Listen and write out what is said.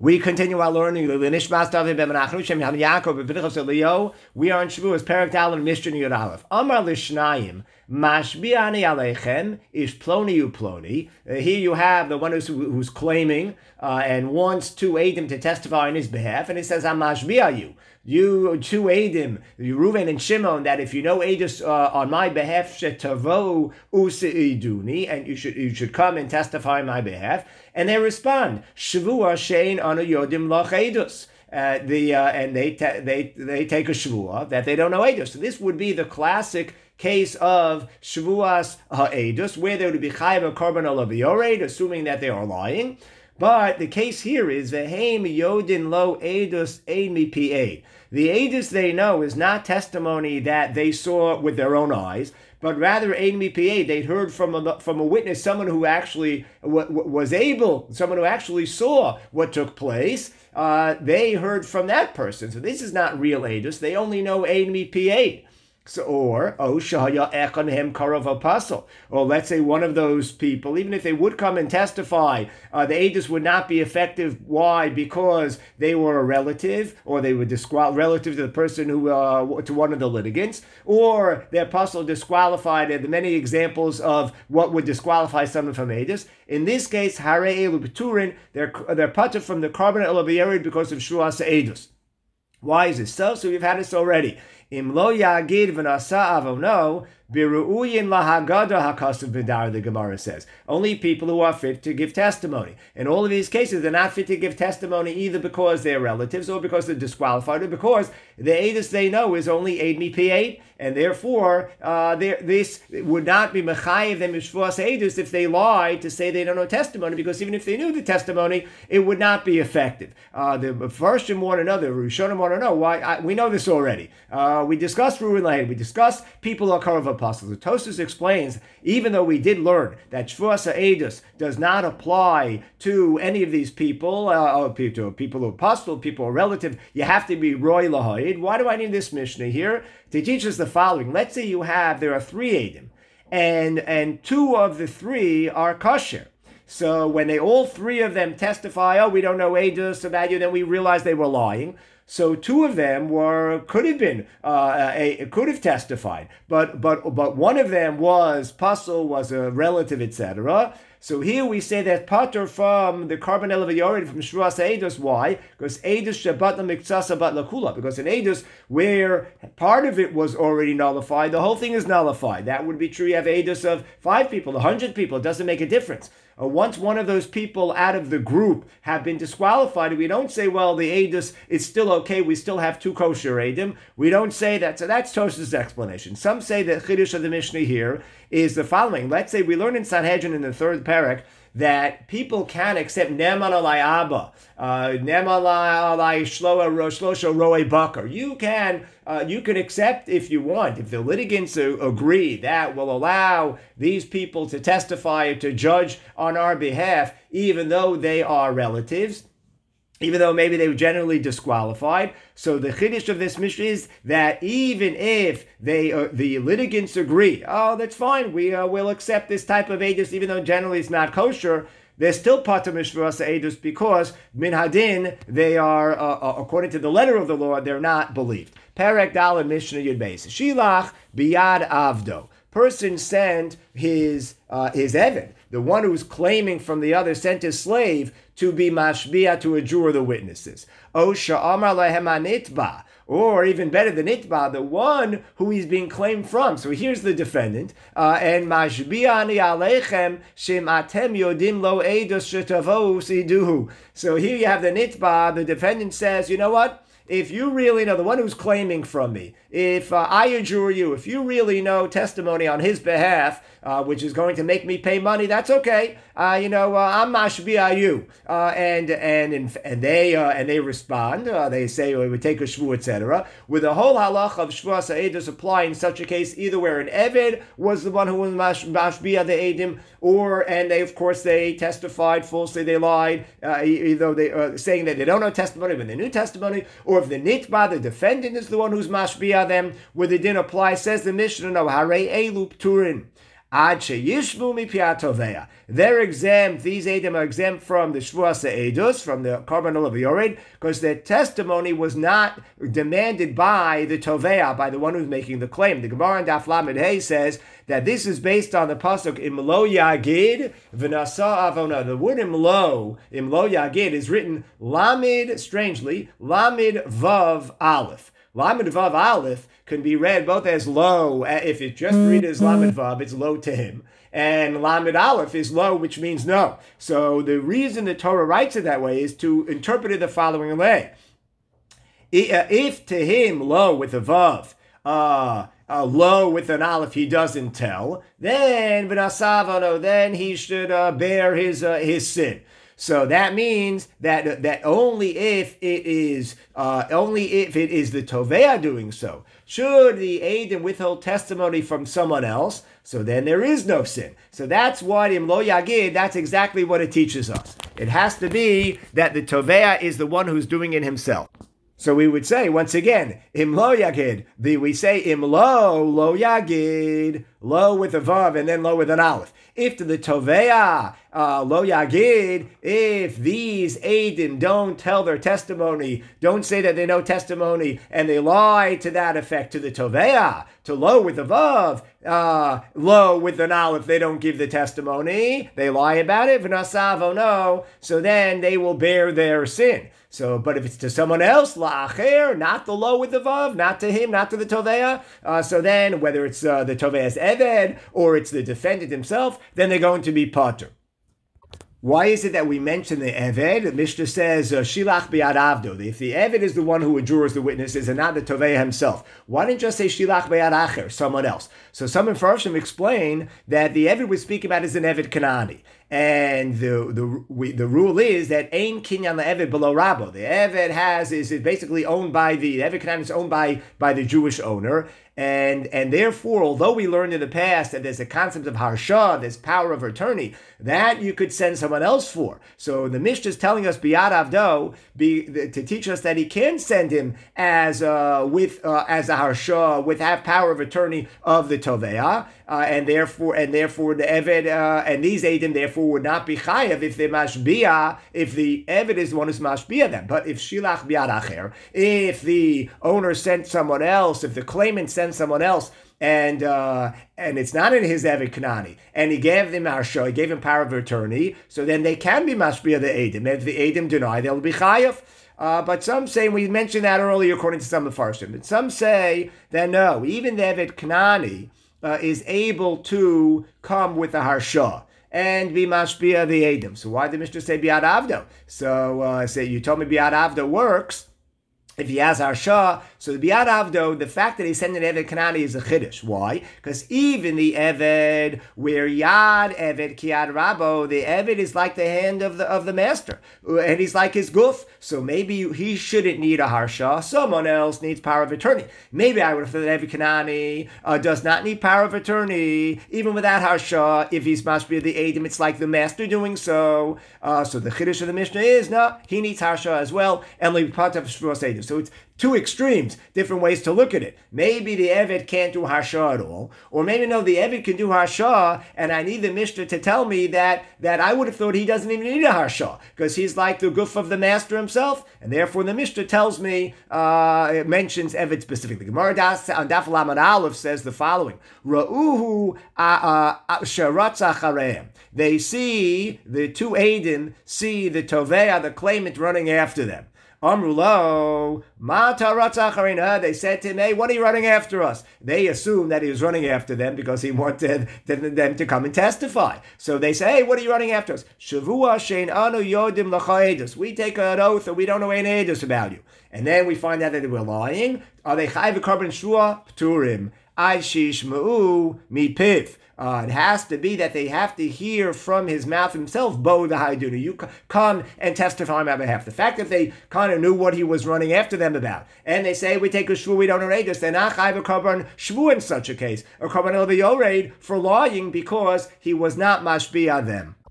We continue our learning. We are in Shavuos, Perek Dal and Mishnah Yud Aleph. Amar l'shnayim, mashbi'ani aleichem, ish ploni uploni. Here you have the one who's claiming and wants two Eidim to testify on his behalf, and he says, I'm mashbi'a you. You two Eidim, Reuven and Shimon, that if you know Eidus on my behalf, shetavo useiduni, and you should come and testify on my behalf. And they respond, Shavua shein anu yodim lach Eidus. And they take a Shavua that they don't know Eidus. So this would be the classic case of Shavuas ha'Eidus, where there would be chayav a korban olav yored, assuming that they are lying. But the case here is veheim yodin lo Eidus ein mi pi. The Eidus they know is not testimony that they saw with their own eyes, but rather ein mi pi. They heard from a witness, someone who actually someone who actually saw what took place. They heard from that person. So this is not real Eidus. They only know ein mi pi. So, or let's say one of those people, even if they would come and testify, the Eidus would not be effective. Why? Because they were a relative, or they were relative to the person who to one of the litigants, or their apostle disqualified. There are many examples of what would disqualify someone from Eidus. In this case, hare elu b'turin, they're patur from the korban olav yored because of shuas Eidus. Why is this so? So we've had this already. Im lo yagid v'nasa avono biru'uyin lahagada hakasav b'dar, the Gemara says. Only people who are fit to give testimony. In all of these cases, they're not fit to give testimony either because they're relatives or because they're disqualified or because the Eidus they know is only Eid mi pi, and therefore this would not be mechayev them mishvuas Eidus if they lied to say they don't know testimony, because even if they knew the testimony, it would not be effective. The Farshim want to know, the Rishonim want to know why. We know this already. We discussed Reuven Lahid. We discussed people who are Karav apostles. The Tosfos explains, even though we did learn that Shvuas Eidus does not apply to any of these people, people who are apostle, people who are relative, you have to be Roy Lahid. Why do I need this Mishnah here? To teach us the following. Let's say there are three Eidim, and two of the three are kosher. So when all three of them testify, we don't know Eidus about you, then we realize they were lying. So two of them could have testified, but one of them was a relative, etc. So here we say that patur from the korban olav yored from Shvuas Eidus. Why? Because Eidus shebat lemiktsasa bat lakula. Because in Eidus, where part of it was already nullified, the whole thing is nullified. That would be true. You have Eidus of 5 people, 100 people. It doesn't make a difference. Once one of those people out of the group have been disqualified, we don't say, well, the Eidus is still okay, we still have 2 kosher Eidim. We don't say that. So that's Tosfos' explanation. Some say that Chiddush of the Mishnah here is the following. Let's say we learn in Sanhedrin in the 3rd parak that people can accept Ne'eman alai Abba, Ne'eman alai Shlosha Roe Bakar. You can accept if you want, if the litigants agree that will allow these people to testify, to judge on our behalf, even though they are relatives, even though maybe they were generally disqualified. So the chiddush of this Mishnah is that even if the litigants agree, that's fine, we'll accept this type of Eidus, even though generally it's not kosher, they're still patur mishvuas Eidus because min hadin, they are, according to the letter of the law, they're not believed. Perek Dal and Mishnah Yud Beis. Shilach biyad avdo. Person sent his Eved, the one who's claiming from the other, sent his slave to be mashbiah, to adjure the witnesses. O sha'amar lehem anitba, or even better than itba, the one who he's being claimed from. So here's the defendant, and mashbiah ani aleichem shem atem yodim lo eidos shetavo siduhu. So here you have the nitba, the defendant says, you know what? If you really know, the one who's claiming from me, if I adjure you, if you really know testimony on his behalf, which is going to make me pay money, that's okay. I'm mashbiah you, and they respond. They say we would take a shvu, etc. With the whole halach of shvuas ha'edus apply in such a case, either where an eved was the one who was mashbiah the edim, and they testified falsely, they lied, either they saying that they don't know testimony, but they knew testimony, or if the nitba, the defendant, is the one who's mashbiah them, where the din applies, says the Mishnah, no, hare elu pturin. Ad sheyishmu mipiyat tovea. They're exempt, these Eidim are exempt from the Shvuas Eidus, from the Korban Olav Yored, because their testimony was not demanded by the Tovea, by the one who's making the claim. The Gemara in Daf Lamed Hey says that this is based on the pasuk Imlo Yagid v'nasa avona. The word Imlo Yagid is written Lamed, strangely, Lamed Vav Aleph. Lamed Vav Aleph can be read both as lo, if it just read as Lamed Vav, it's lo to him. And Lamed Aleph is lo, which means no. So the reason the Torah writes it that way is to interpret it the following way. If to him lo with a Vav, lo with an aleph he doesn't tell, then then he should bear his sin. So that means that only if it is the Tovea doing so, should the Eidim withhold testimony from someone else, so then there is no sin. So that's what Imlo Yagid, that's exactly what it teaches us. It has to be that the Tovea is the one who's doing it himself. So we would say, once again, Imlo Yagid. We say Imlo, lo Yagid, lo with a Vav and then lo with an Aleph. If to the Tovea, lo Yagid, if these Eidim don't tell their testimony, don't say that they know testimony, and they lie to that effect to the Tovea, to lo with a Vav, lo with an Aleph, they don't give the testimony, they lie about it, v'nasav no, so then they will bear their sin. So, but if it's to someone else, la'acher, not the lo with the vav, not to him, not to the tovea, so then whether it's the tovea's eved or it's the defendant himself, then they're going to be patur. Why is it that we mention the Eved? The Mishnah says, Shilach bi'ad avdo. If the Eved is the one who adjures the witnesses and not the Tovei himself, why didn't you just say Shilach bi'ad acher, someone else? So some Mepharshim explain that the Eved we speak about is an Eved Kanani. And the rule is that Ein Kinyan LeEved below Rabo. The Eved is basically owned by the Eved Kanani is owned by the Jewish owner. And therefore, although we learned in the past that there's a concept of harsha, there's power of attorney, that you could send someone else for. So the Mishnah is telling us biyad avdo to teach us that he can send him as a harsha with have power of attorney of the tovea, and therefore the eved and these eidim therefore would not be chayav if they mashbia, if the eved is the one who's mashbia them. But if shilach biyad acher, if the owner sent someone else, if the claimant sent someone else, and it's not in his Eved Kanani, and he gave them harsha, he gave him power of attorney, so then they can be mashbia the Eidim. If the Eidim deny, they'll be chayav. But some say, we mentioned that earlier according to some of the Farshim, but some say that no, even the Eved Kanani is able to come with a harsha and be mashbia the Eidim. So why did the Mishnah say biyad avdo? So say you told me biyad avdo works if he has harsha. So the biyad avdo, the fact that he sent an Eved Kanani is a chiddush. Why? Because even the Eved, where yad Eved kiyad rabo, the Eved is like the hand of the master, and he's like his guf. So maybe he shouldn't need a harsha. Someone else needs power of attorney. Maybe I would have thought that Eved Kanani does not need power of attorney, even without harsha. If he's mashbia the Eidim, it's like the master doing so. So the chiddush of the Mishnah is no, he needs harsha as well, and part of Shvuas Eidim. So it's two extremes, different ways to look at it. Maybe the Eved can't do harsha at all, or maybe no, the Eved can do harsha, and I need the Mishnah to tell me that I would have thought he doesn't even need a harsha, because he's like the guf of the master himself, and therefore the Mishnah tells me, it mentions Eved specifically. Gemara on Daf Lamed Aleph says the following, Ra'uhu sharatz achareim. They see, the two Eidim see the Tovea, the claimant, running after them. Amrulo, Mata Ratzacharina. They said to him, hey, what are you running after us? They assumed that he was running after them because he wanted them to come and testify. So they say, hey, what are you running after us? Shavua Shein Anu Yodim Lachaedus. We take an oath and we don't know any edus about you. And then we find out that they were lying. Are they Chayv Korban Shua? Pturim. Aishish Ma'u Mi-Piv. It has to be that they have to hear from his mouth himself, Bo the Haiduna. You come and testify on my behalf. The fact that they kind of knew what he was running after them about, and they say, we take a shvu, we don't know edus, they're not chayv a korban shvu in such a case, or korban el yored for lying because he was not mashbiah them.